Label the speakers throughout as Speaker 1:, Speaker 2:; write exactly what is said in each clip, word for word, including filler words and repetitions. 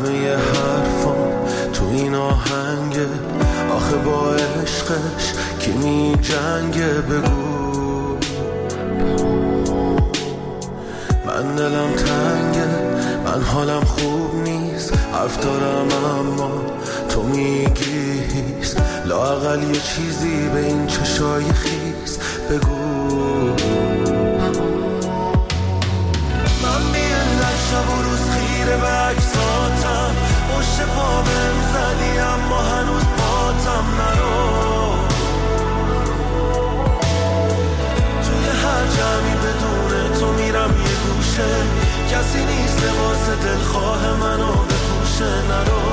Speaker 1: همه حرفام تو این آهنگه، آخه با عشقش کی می جنگه؟ بگو من دلم تنگه، من حالم خوب نیست، حرف دارم اما تو میگی هیست، لااقل یه چیزی به این چشای خیس بگو. من بی‌علت شب و روز خیره به عکساتم، پشت پا بهم زدی اما هنوز پاتم نرو. توی هر جمعی بدون تو میرم یه گوشه، کسی نیست واسه دلخواه منو بپوشه. نرو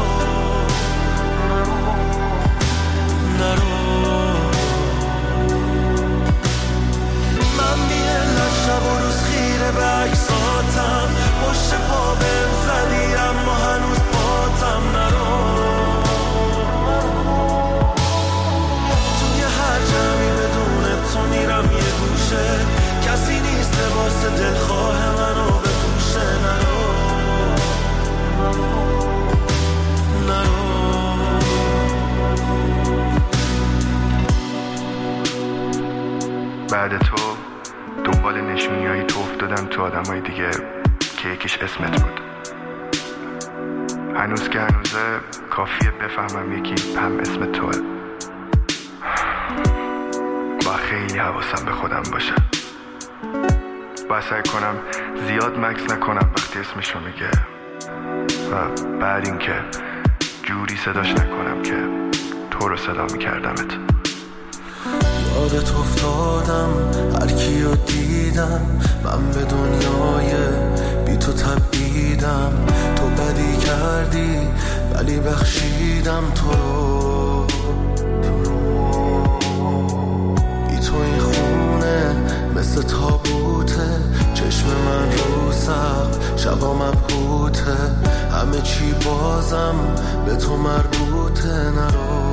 Speaker 1: نرو من بی‌علت شب و روز خیره به عکساتم، پشت پا بهم زدی اما هنوز پاتم نرو. توی هر جمعی بدون تو میرم یه گوشه، کسی نیست واسه دلخواه منو بپوشه. نرو نرو
Speaker 2: بعد تو دنبال نشونیایی تو افتادم تو آدمای دیگه که یکیش اسمت بود. هنوز که هنوزه کافیه بفهمم یکی هم اسم توه. با خیلی حواسم به خودم باشه، باید سعی کنم زیاد مکس نکنم وقتی اسمشو میگه و بعد این که جوری صداش نکنم که تو رو صدا میکردمت.
Speaker 1: یادت افتادم هر کیو دیدم، من به دنیای بی تو تبعیدم. تو بدی کردی ولی بخشیدم تو رو. بی تو این خونه مثل تابوته، چشم من رو سقف شبا مبهوته، همه چی بازم به تو مربوطه. نرو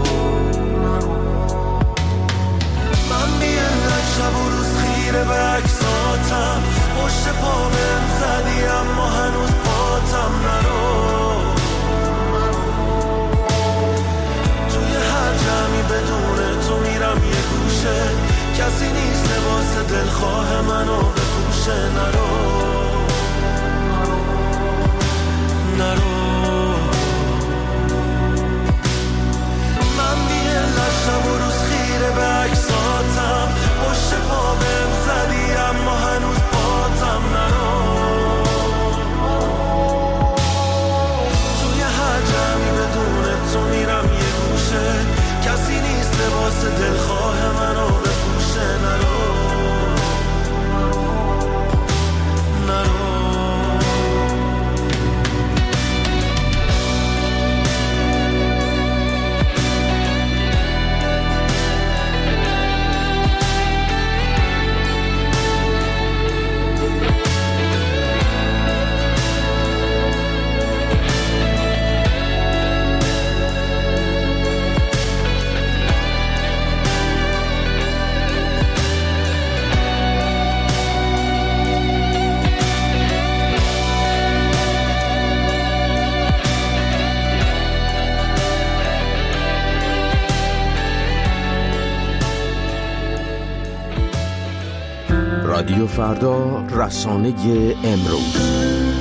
Speaker 1: من بی‌علت شب و روز خیره به عکساتم، پشت پا بهم زدی اما هنوز پاتم نرو. توی هر جمعی بدون تو میرم یه گوشه، کسی نیست واسه دلخواه منو بپوشه. نرو نرو من بی‌علت شب و روز خیره به عکساتم، پشت پا بهم زدی اما هنوز پاتم نرو. توی هر جمعی بدون تو میرم یه گوشه، کسی نیست لباس دلخواه منو بپوشه. نرو نرو
Speaker 3: رادیو فردا، رسانه امروز.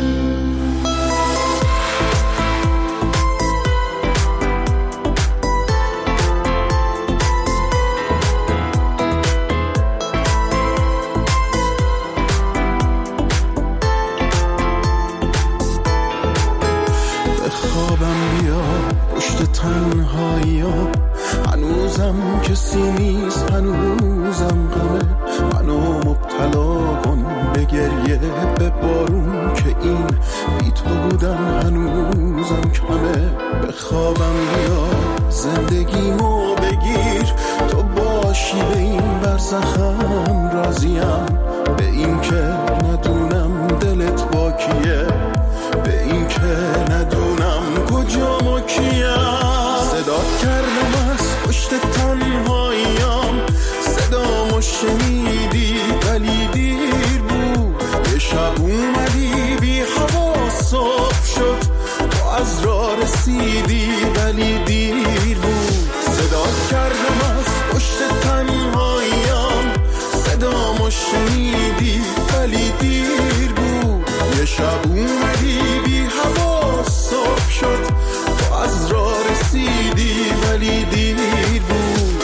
Speaker 1: به خوابم بیا پشت تنهایی‌ها، هنوزم کسی نیست، هنوزم غمه منو مبتلا کن به گریه، به بارون که این بی تو بودن هنوزم کمه. به خوابم بیا زندگیمو بگیر، تو باشی به این برزخم راضیم، به این که ندونم دلت با کیه، به این که ندونم کجا ما کیم. صدات کردم از پشت تنهاییم، صدامو شنیدی ولی دیر بود. یه شب اومدی بی حواس صبح شد، تو شب اومدی بی هوا صبح شد، تو از راه رسیدی ولی دیر بود.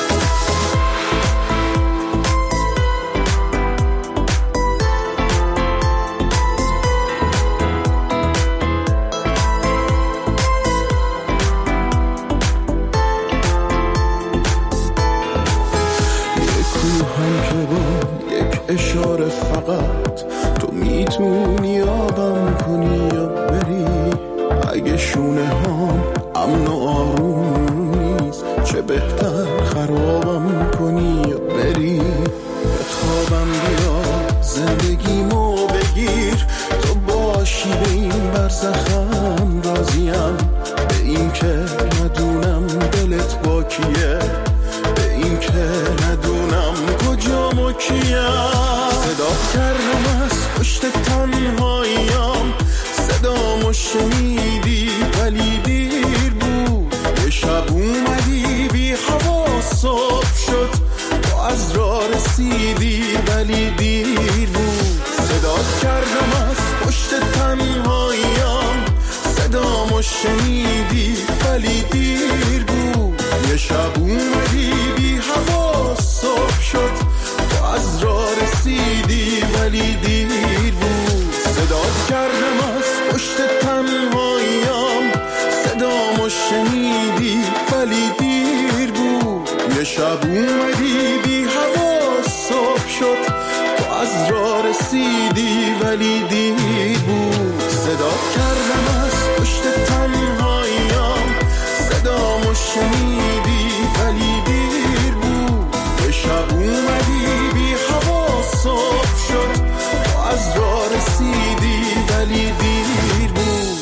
Speaker 1: اشاره فقط تو میتونی آبم کنی یا بری. اگه شونه هم امن و آروم نیست، چه بهتر خرابم کنی یا بری. بخوابم بیا زندگیمو بگیر، تو باشی به این برزخم راضیم. به این که ندونم دلت با کیه، به این که ندونم کجا و کیم. صدا کردم از پشت تنهاییم، صدامو شنیدی ولی دیر بود. یه شب اومدی بی هوا صبح شد، تو از راه رسیدی ولی دیر بود. صدا کردم از پشت تنهاییم، صدامو شنیدی ولی دیر بود. یه شب اومدی بی هوا صبح شد، تو از راه رسیدی ولی دیر بود. صدات کردم از پشت تنهاییم، صدامو شنیدی ولی دیر بود. یه شب اومدی بی هوا صبح شد، تو از راه رسیدی ولی دیر بود. صدات کردم از پشت تنهاییم، صدامو شنیدی ولی دیر بود. یه شب اومدی بی هوا صبح شد، تو از راه رسیدی ولی دیر بود.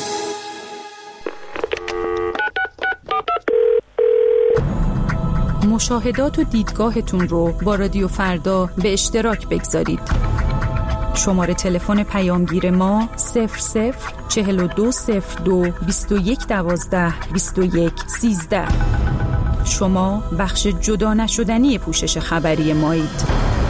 Speaker 4: مشاهدات و دیدگاهتون رو با رادیو فردا به اشتراک بگذارید. شماره تلفن پیامگیر ما صفر صفر چهل و دو صفر دو بیست و یک دوازده بیست و یک سیزده. شما بخش جدا نشدنی پوشش خبری مایید.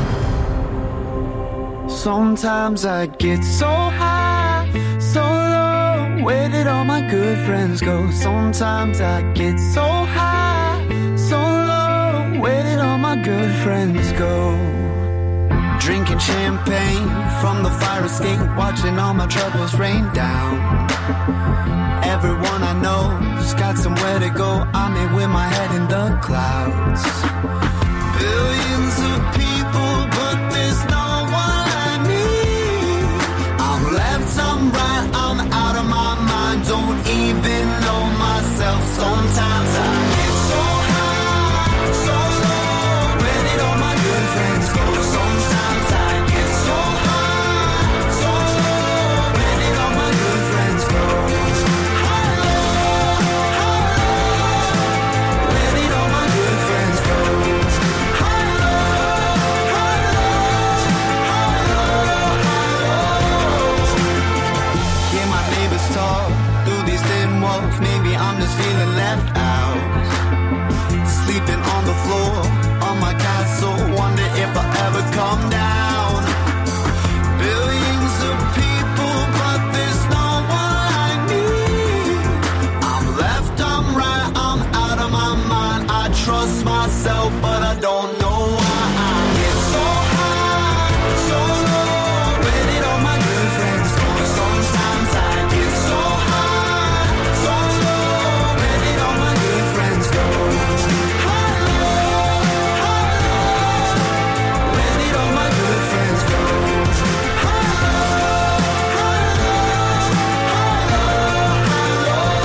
Speaker 5: Sometimes I get so high, so low, where did all my good friends go? Sometimes I get so high, so low, where did all my good friends go? Drinking champagne from the fire escape, watching all my troubles rain down. Everyone I know's got somewhere to go, I'm here with my head in the clouds. Billions of people, but there's no one like me. I'm left, I'm right, I'm out of my mind, don't even know myself. Sometimes I get so high, so low, where did all my good friends go? Sometimes I get so high, so low, where did all my good friends go? High, low, high, low, where did all my good friends go? High, low, high, low, high, low, high, low. Hear my neighbors talk through these thin walls, maybe I'm just feeling left out. Sleeping on the floor on my castle, wonder if I'll ever come down. Billions of people, but there's no one like me. I'm left, I'm right, I'm out of my mind. I trust myself, but I don't know why I get so high, so low. Where did all my good friends go? Sometimes I get so high, so low. Where did all my good friends go? High, low, high, low. Where did all my good friends go? High, low, high,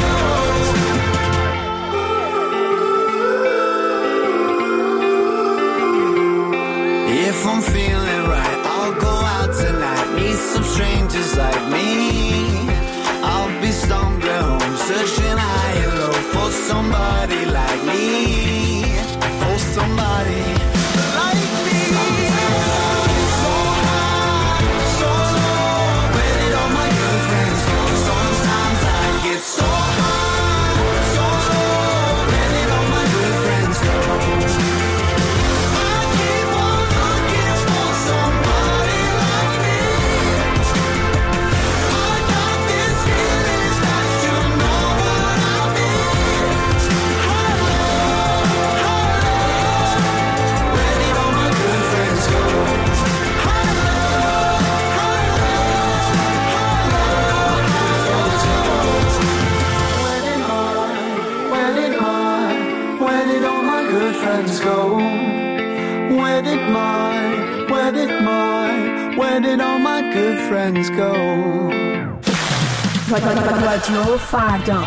Speaker 5: low, high, low, high, low. friends go? Where did my, where did my, where did all my good friends go?
Speaker 4: رادیو فردا.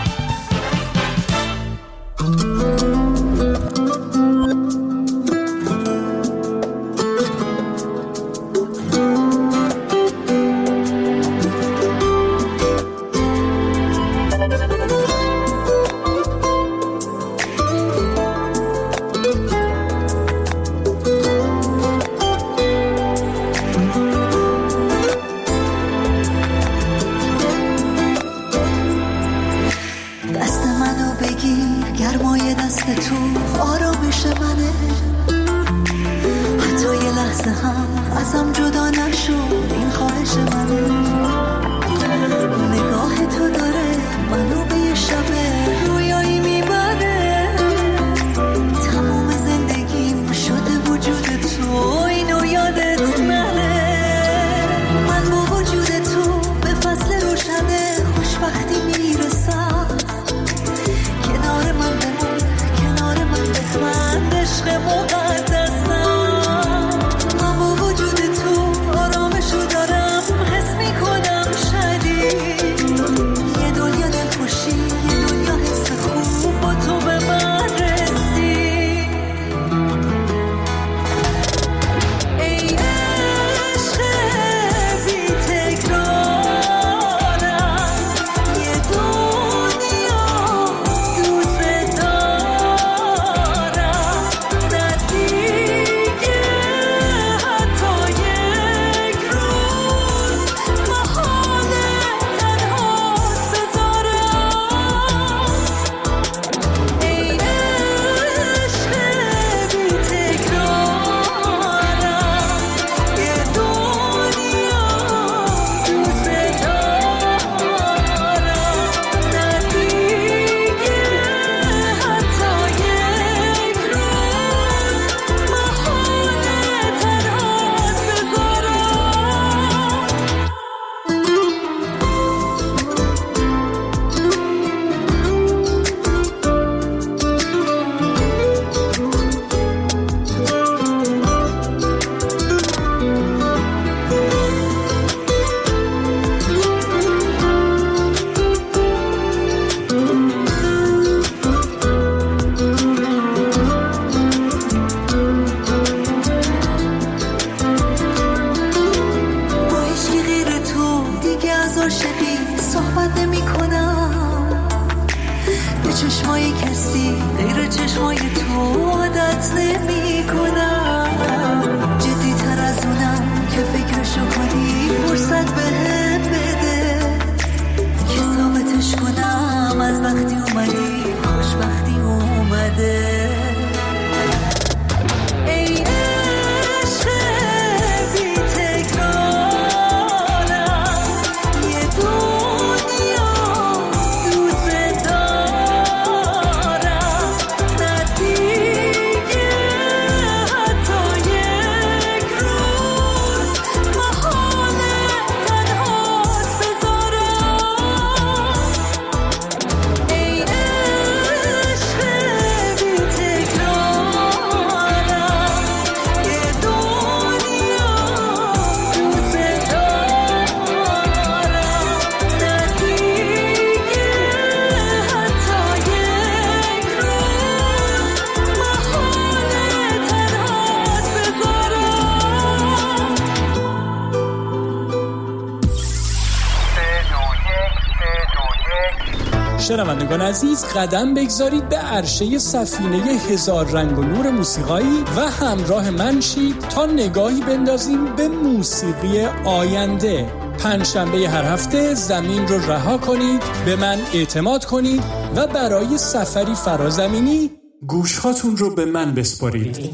Speaker 6: شنوندگان عزیز، قدم بگذارید به عرشه سفینه هزار رنگ و نور موسیقایی و همراه من شید تا نگاهی بندازیم به موسیقی آینده. پنجشنبه هر هفته زمین رو رها کنید، به من اعتماد کنید و برای سفری فرازمینی گوشهاتون رو به من بسپارید.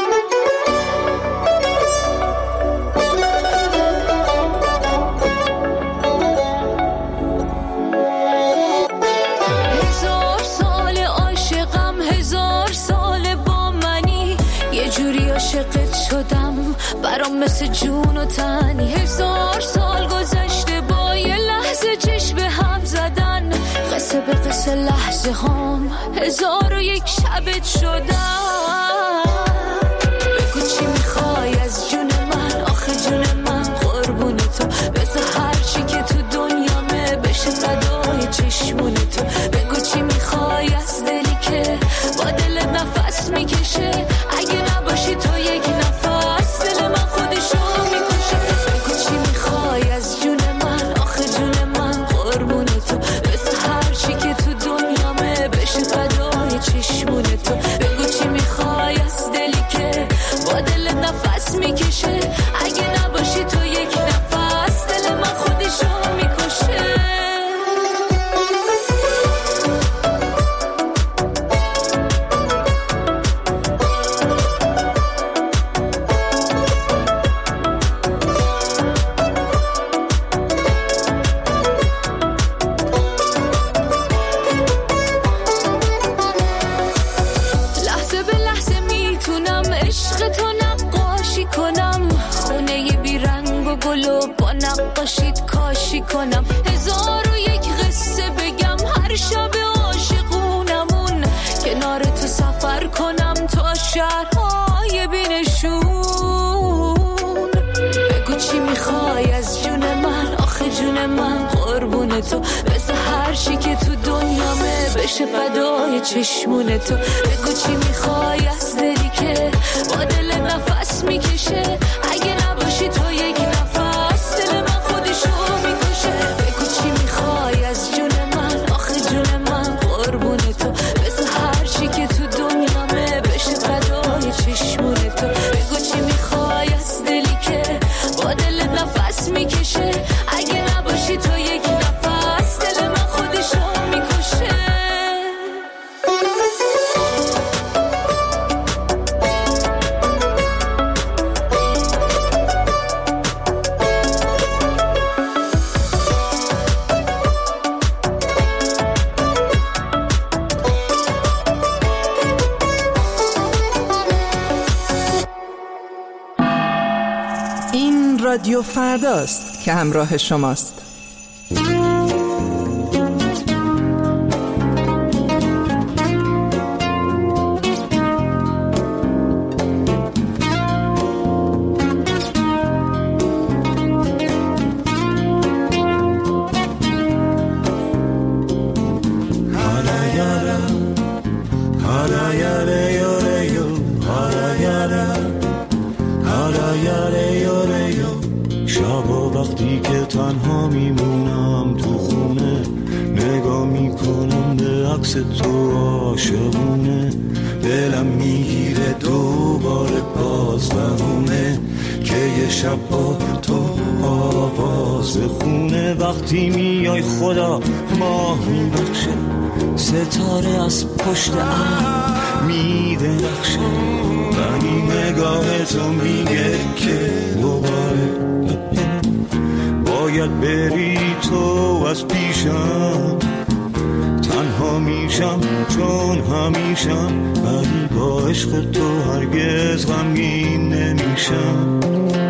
Speaker 7: عاشقت شدم، برام مثل جون و تنی. هزار سال گذشته با یه لحظه چشم به هم زدن، قصه به قصه لحظه هم هزار و یک شبت شدم. نفس میکشه، اگه نباشی تو یک نفس دل من خودشو میکشه. بگو چی میخوای از جون من، آخه جون من قربون تو، بس هر چی که تو دنیامه بشه فدای چشمون تو. بگو چی میخوای از دلی که با دل نفس میکشه، اگه نباشی تو یک نفس دل من خودشو میکشه. کنم هزار و یک قصه بگم، هر شب عاشقونمون کنار تو سفر کنم تا شهرهای بینشون. بگو چی میخوای از جون من، آخه جون من قربون تو، بس هر چی که تو دنیامه بشه فدای چشمون تو. بگو چی میخوای از دلی که با دل نفس میکشه، اگه نباشی تو یک نفس دل من خودشو میکشه. بگو چی میخوای از جون من، آخه جون من قربون تو، بس هر چی که تو دنیامه بشه فدای چشمون تو. بگو چی میخوای از دلی که با دل نفس میکشه، اگه نباشی تو یک نفس دل من خودشو میکشه.
Speaker 8: رادیو فرداست که همراه شماست.
Speaker 1: وقتی که تنها میمونم تو خونه، نگاه میکنم به عکس تو عاشقونه، دلم میگیره دوباره باز بهونه که یه شب با تو آواز خونه. وقتی میای خدا ماه میبخشه، ستاره از پشت ابر میده نقشه، ولی نگاه تو میگه که دوباره باید بری تو از پیشم. تنها میشم چون همیشم، ولی با عشق تو هرگز غمگین نمیشم.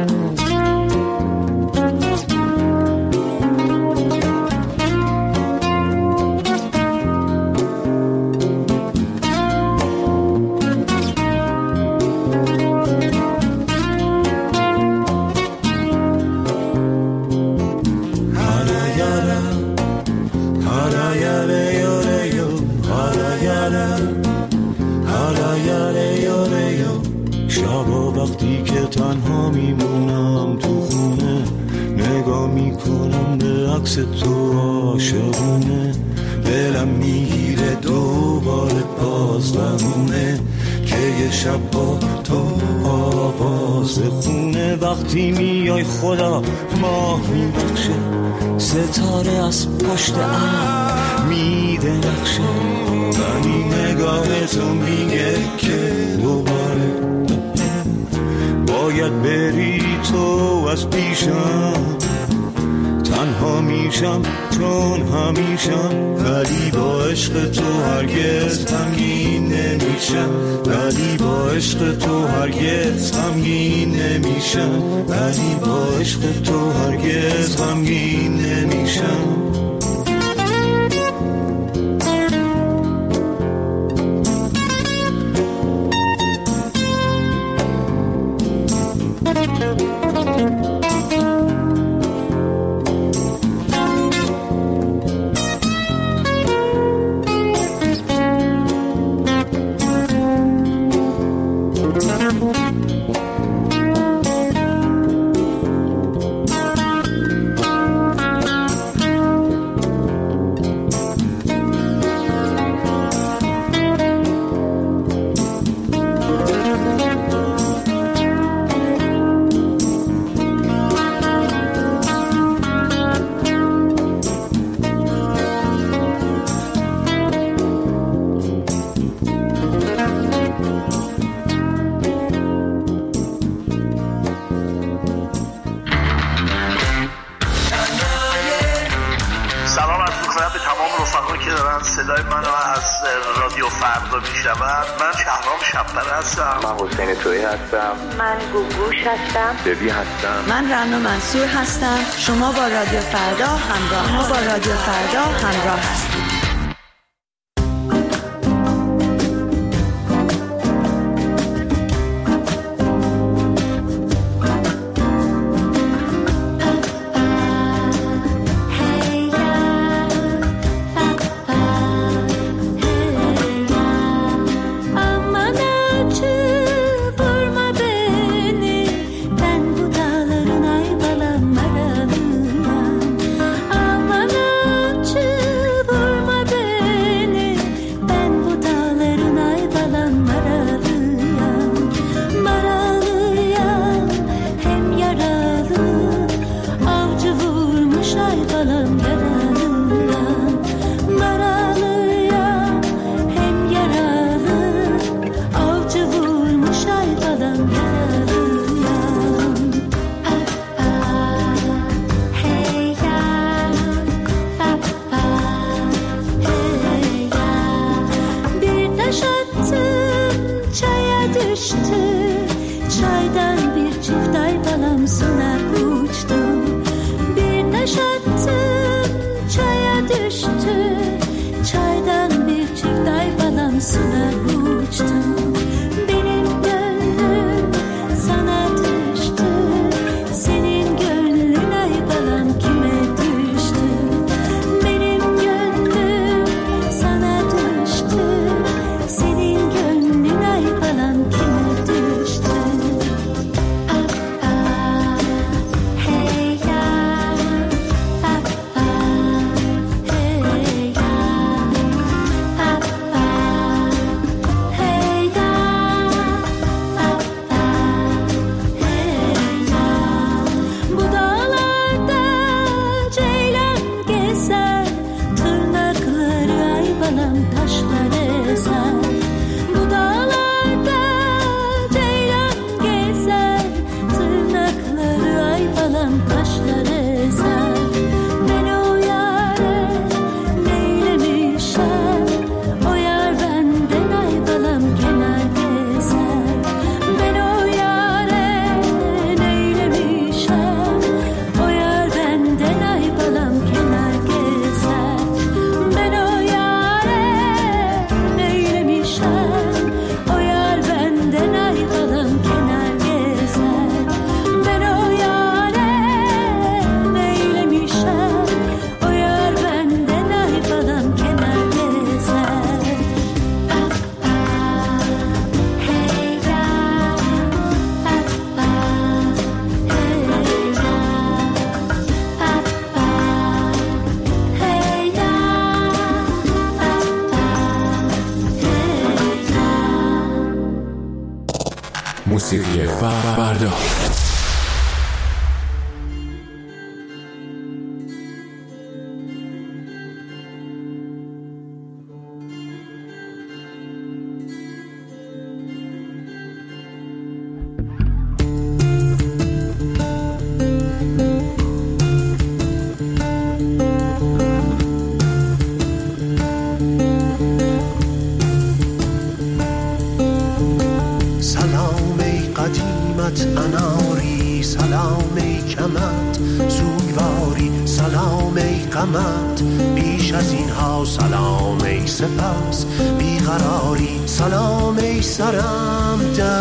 Speaker 1: وقتی که تنها میمونم تو خونه، نگاه میکنم به عکس تو عاشقونه، دلم میگیره دوباره باز بمونه که یه شب با تو آواز خونه. وقتی میای خدا ماه میبخشه، ستاره از پشت ابر میده نقشه، ولی نگاه تو میگه که دوباره باید بری تو از پیشم. تنها میشم چون همیشم، ولی با عشق تو هرگز غمگین نمیشم، ولی با عشق تو هرگز غمگین نمیشم، ولی با عشق تو هرگز غمگین نمیشم.
Speaker 9: صدای منو از رادیو فردا میشنون. من شهرام شب‌پره هستم.
Speaker 10: من حسین تویی هستم.
Speaker 11: من گوگوش هستم.
Speaker 10: ببی هستم.
Speaker 12: من رنا منصور هستم. شما با رادیو فردا همراه ما با رادیو فردا همراه هستید.
Speaker 3: موسیقی فردا.
Speaker 1: اناری سلام ای کمت سوگواری سلام ای قمت بیش از اینها سلام ای سپس بیقراری سلام ای سرم درد می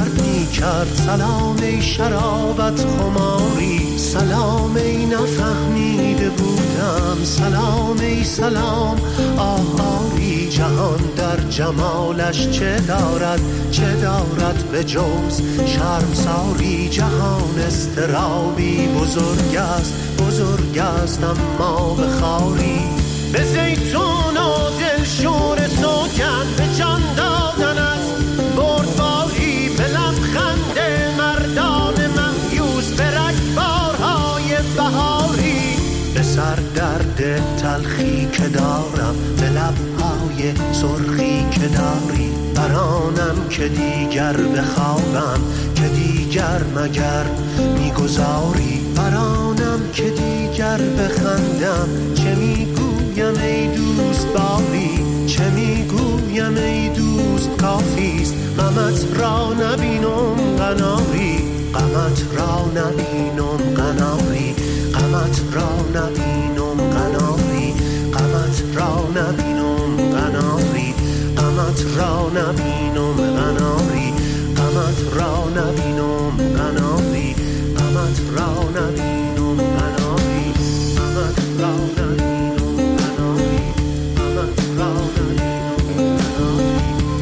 Speaker 1: کرد. سلام ای شرابت خماری، سلام ای نفهمیده بودم، سلام ای سلام آهاری. جهان در جمالش چه دارد، چه دارد به جز شرمساری. جهان استرابی بزرگ است، بزرگ است اما به خاری. به زیتون و دلشور سوگن، به جان دادن از بردباری، به لبخند مردان مهیوس، به رگبارهای بهاری. به سر درد تلخی که دارم، به لبهای سرخی که داری. برانم که دیگر بخوابم، که دیگر مگر میگذاری. برانم که دیگر بخندم، چه میگویم ای دوست باری. چه میگویم ای دوست کافیست، غمت را نبینم قناری. غمت را نبینم قناری، غمت را نبینم قناری. غمت را نبینم قناری، غمت را نبینم قناری. غمت را نبینم قناری، غمت را نبینم قناری. غمت را نبینم قناری، غمت را نبینم قناری.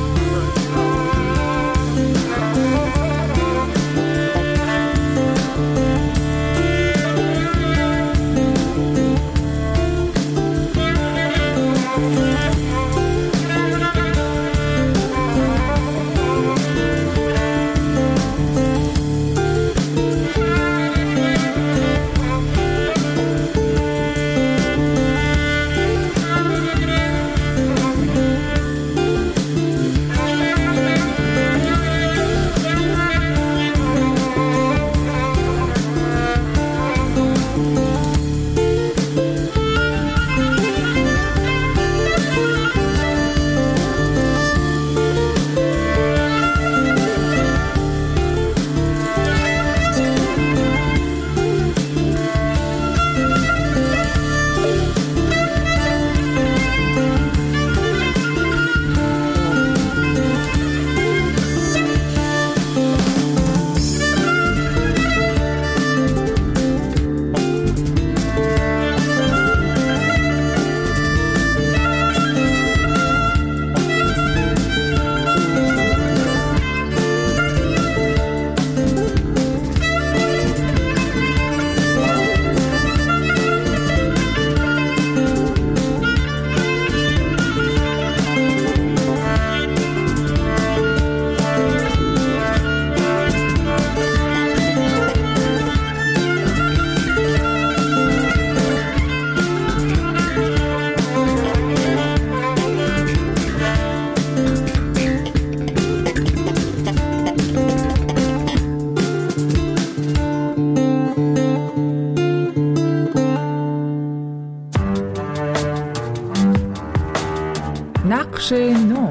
Speaker 8: نقش نو.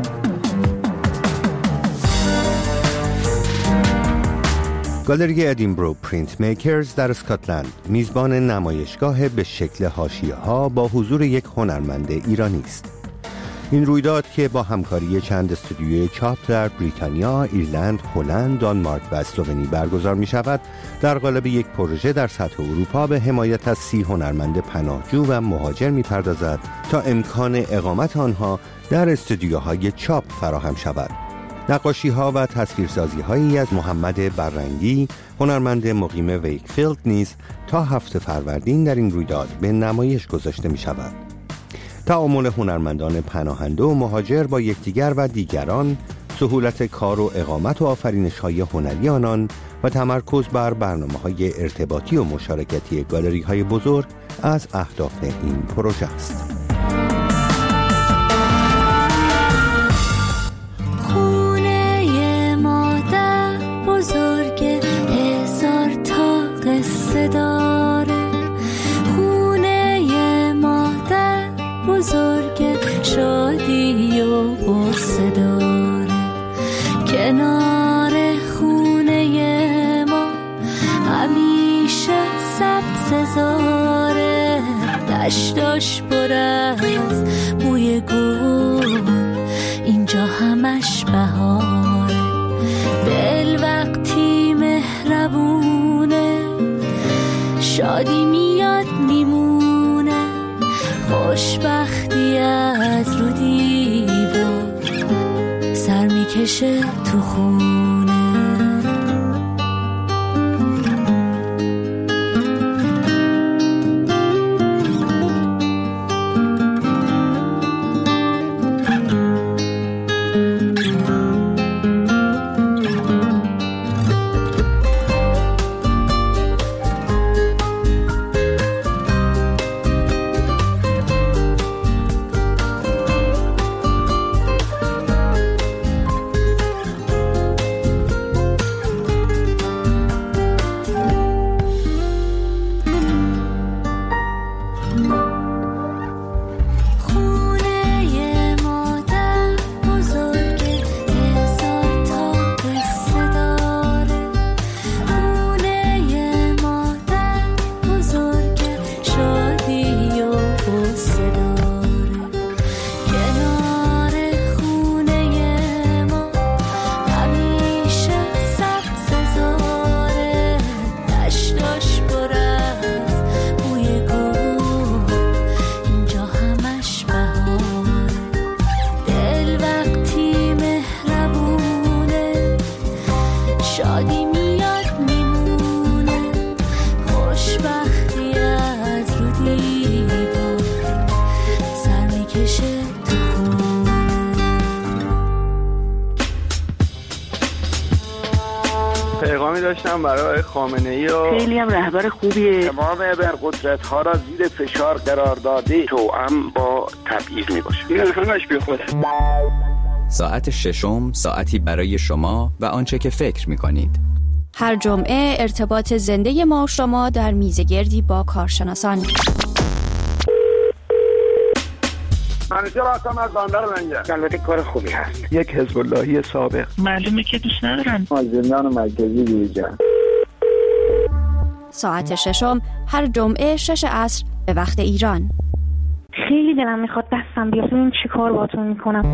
Speaker 13: گالری ادینبرو پرینت میکرز در اسکاتلند میزبان نمایشگاه به شکل حاشیه‌ها با حضور یک هنرمند ایرانی است. این رویداد که با همکاری چند استودیوی چاپ در بریتانیا، ایرلند، هلند، دانمارک و اسلوونی برگزار می شود، در قالب یک پروژه در سطح اروپا به حمایت از سی هنرمند پناهجو و مهاجر می پردازد تا امکان اقامت آنها در استودیوهای چاپ فراهم شود. نقاشی ها و تصویرسازی هایی از محمد بررنگی، هنرمند مقیم ویکفیلد نیز تا هفت فروردین در این رویداد به نمایش گذاشته می شود. تعامل هنرمندان پناهنده و مهاجر با یکدیگر و دیگران، سهولت کار و اقامت و آفرینش‌های هنری آنان و تمرکز بر برنامه‌های ارتباطی و مشارکتی گالری‌های بزرگ از اهداف این پروژه است.
Speaker 7: خونه مادر بزرگ هزار تا قصه داره، خونه مادر بزرگ شادی و غصه داره، کنار خونه ما همیشه سبززاره، دشتاش پر از بوی گل، اینجا همش بهاره، دل وقتی خوشبختیت رو دیوار سر میکشه تو خونه.
Speaker 10: پیغامی داشتم برای خامنه‌ای و
Speaker 11: خیلی هم رهبر خوبیه.
Speaker 10: تمام ابرقدرت ها را زیر فشار قرار داده توأم با تبعیض میباشه. این همش بی خوده.
Speaker 14: ساعت ششم ساعتی برای شما و آنچه که فکر میکنید.
Speaker 15: هر جمعه ارتباط زنده ما شما در میزگردی با کارشناسان.
Speaker 10: منیجر آسام از باندر منجر. البته کار خوبی هست. یک حزب اللهی سابق.
Speaker 11: معلومه که دوست ندارن.
Speaker 10: مازندران مرکزی بیرجان.
Speaker 15: ساعت ششم هر جمعه شش عصر به وقت ایران.
Speaker 11: خیلی دلم میخواد دستم بیاد ببینم چی کار باهاتون میکنم.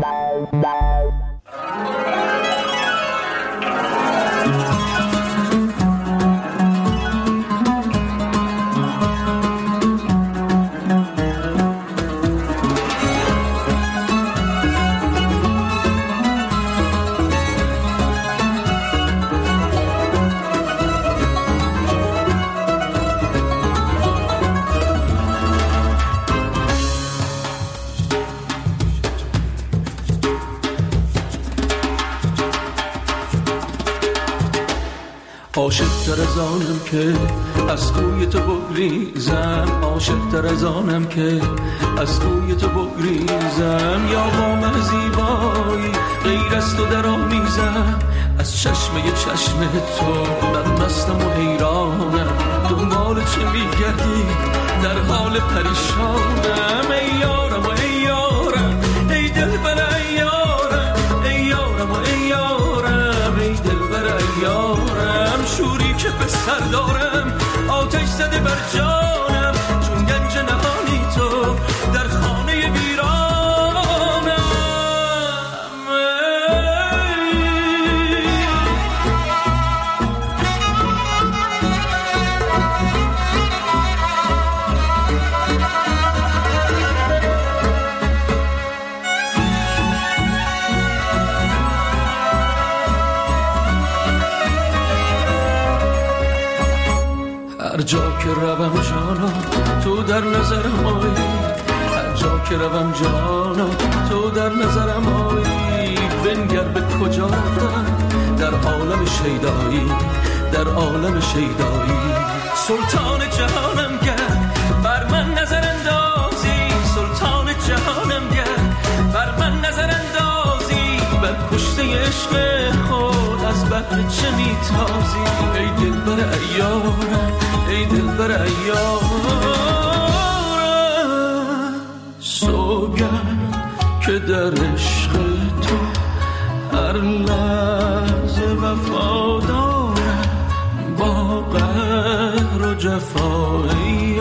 Speaker 1: عاشق تر از آنم که از کوی تو بگریزم، عاشق تر از آنم که از کوی تو بگریزم، یا با من زیبایی غیر از تو در آمیزم، از چشمه چشم تو من مستم و حیرانم، دنبال چه میگردی در حال پریشانم، ای یارم و ای یارم ای دلبر ای یارم ای یارم و ای یارم ای دلبر ای یارم، شوری که به سر دارم آتش زده بر جانم، چون گنج نهانی تو در خانه ویرانم. هر جا که روم جانا تو در نظرم آیی، هر جا که روم جانا تو در نظرم آیی، بنگر به کجا رفتم در عالم شیدایی، در عالم شیدایی، سلطان جهانم گرد بر من نظر اندازی، سلطان جهانم گرد بر من نظر اندازی، بر کشته عشق خود از بحر چه میتازی، ای دلبر ایارم ای دلبر ایارم، سوگند که در عشق تو هر لحظه وفادارم، با قهر و جفایی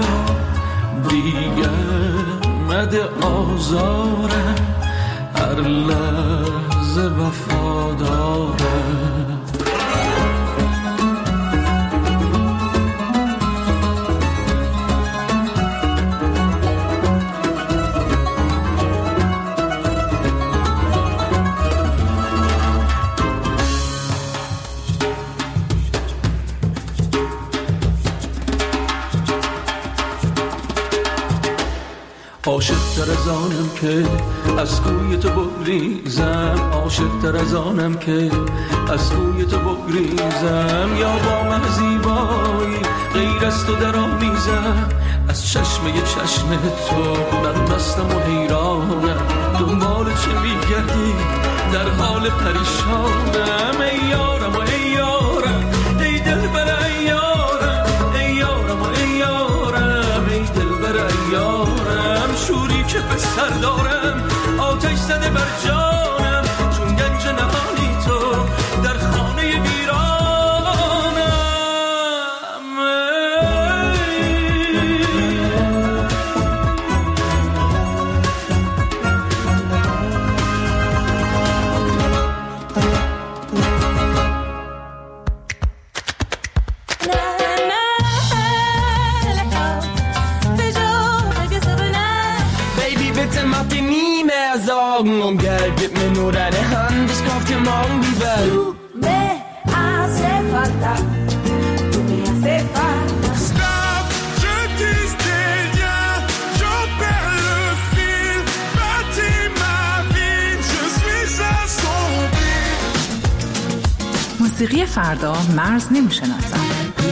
Speaker 1: دیگر مده آزارم، هر لحظه وفادارم.
Speaker 16: عاشق تر از آنم که از کوی تو بگریزم، عاشق تر از آنم که از کوی تو بگریزم، یا با من زیبایی غیر از تو در آمیزم، از چشمه چشم تو من مستم و حیرانم، دنبال چه میگردی در حال پریشانم، ای یارم و ای یارم ای دلبر ای یارم، ای یارم و ای یارم ای دلبر ای یارم، شوری که به سر دارم آتش زده بر جانم، چون گنج نهانی تو در خانه ویرانم.
Speaker 17: Um Geld, gib mir nur deine Hand, ich kauf dir morgen die Welt. Du me hace falta, tu me hace falta. Stop, je dis des liens, j'en perds le fil, bâtis ma vie, je suis assombri.
Speaker 8: موسیقی فردا مرز نمیشناسم.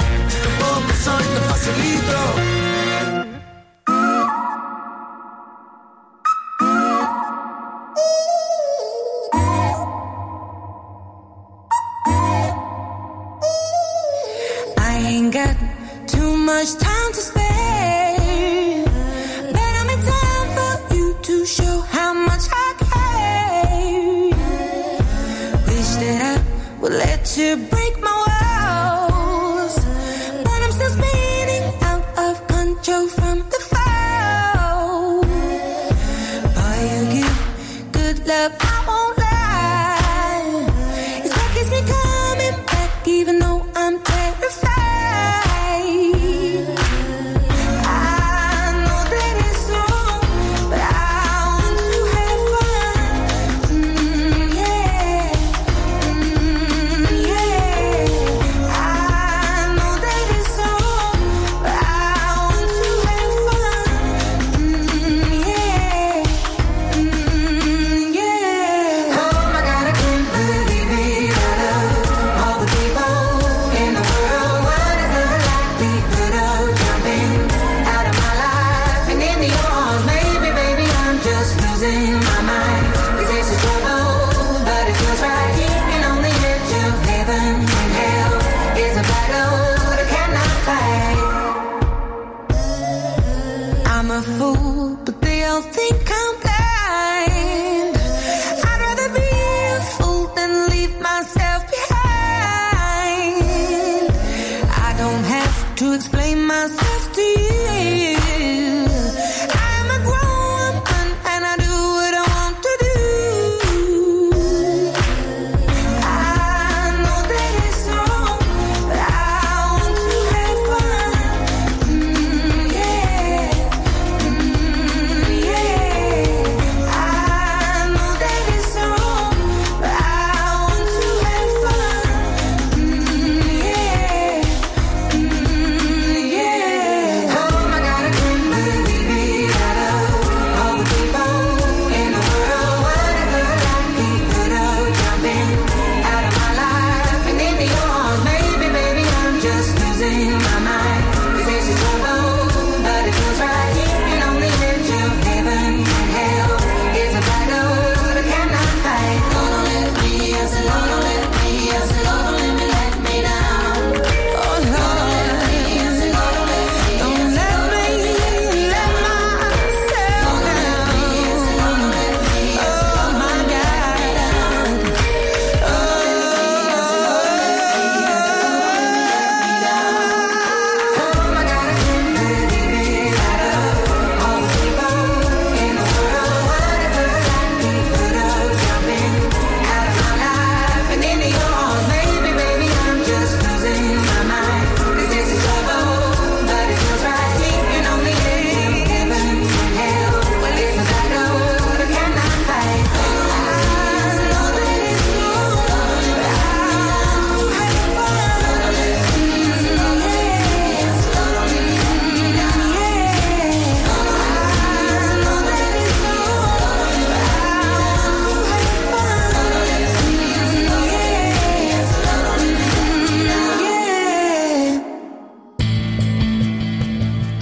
Speaker 7: Much time to spare, but I'm in time for you to show how much I care. Wish that I would let you break my walls, but I'm still spinning out of control from the fall. Boy, you give good love, I won't lie. It's what keeps me coming back, even though I'm terrified.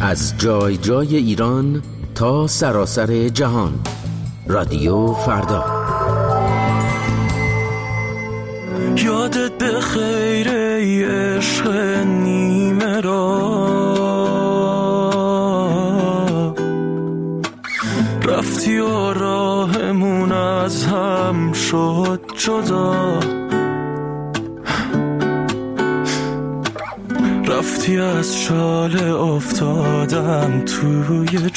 Speaker 3: از جای جای ایران تا سراسر جهان. رادیو فردا.
Speaker 16: یادت به خیر ای عشق نیمه را، رفتی و راهمون از هم شد جدا، رفتی از شاله افتادم توی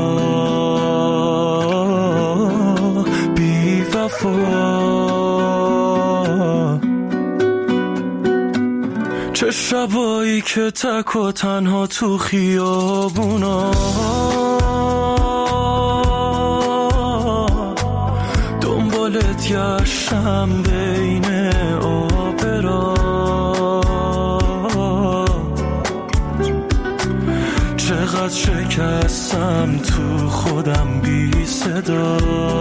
Speaker 16: چاه بی وفا. چه شبایی که تک و تنها تو خیابونا، دنبالت گشتم بین آبرا، چقدر شکستم تو خودم بی صدا.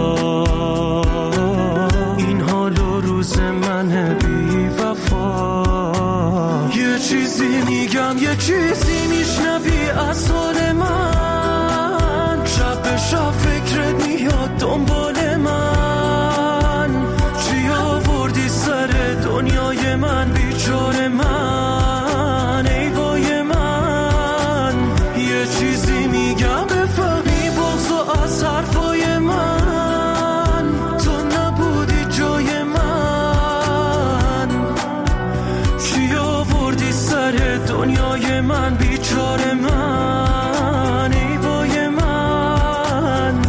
Speaker 16: این حال و روز من بی وفا. یه چیزی میگم یه چیزی میشنوی از حال من، شب به شب فکرت میاد دنبال من. چی آوردی سر دنیای من بیچاره من، ای وای من. یه چیزی میگم بفهمی بغض و از حرفای من، تو نبودی جای من. چی آوردی سر دنیای من بیچاره من، ای وای من.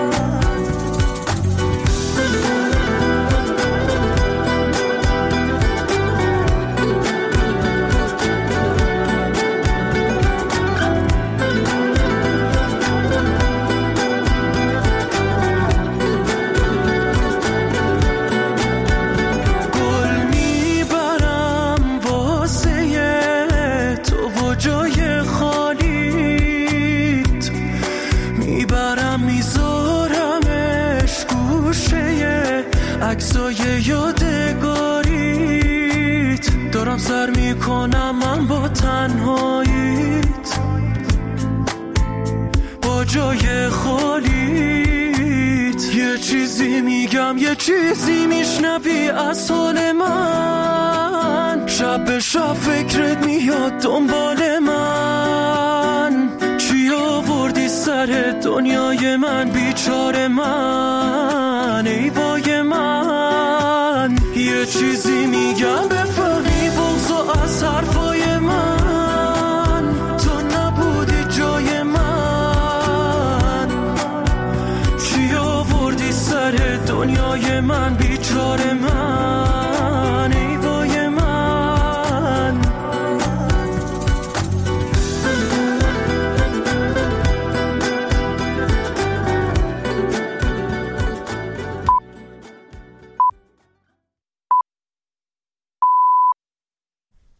Speaker 16: عکسای یادگاریت دارم سر میکنم من با تنهاییت، با جای خالیت. یه چیزی میگم یه چیزی میشنوی از حال من، شب به شب فکرت میاد دنبال من. چی آوردی سر دنیای من بیچاره من، ای وای من. یه چیزی میگم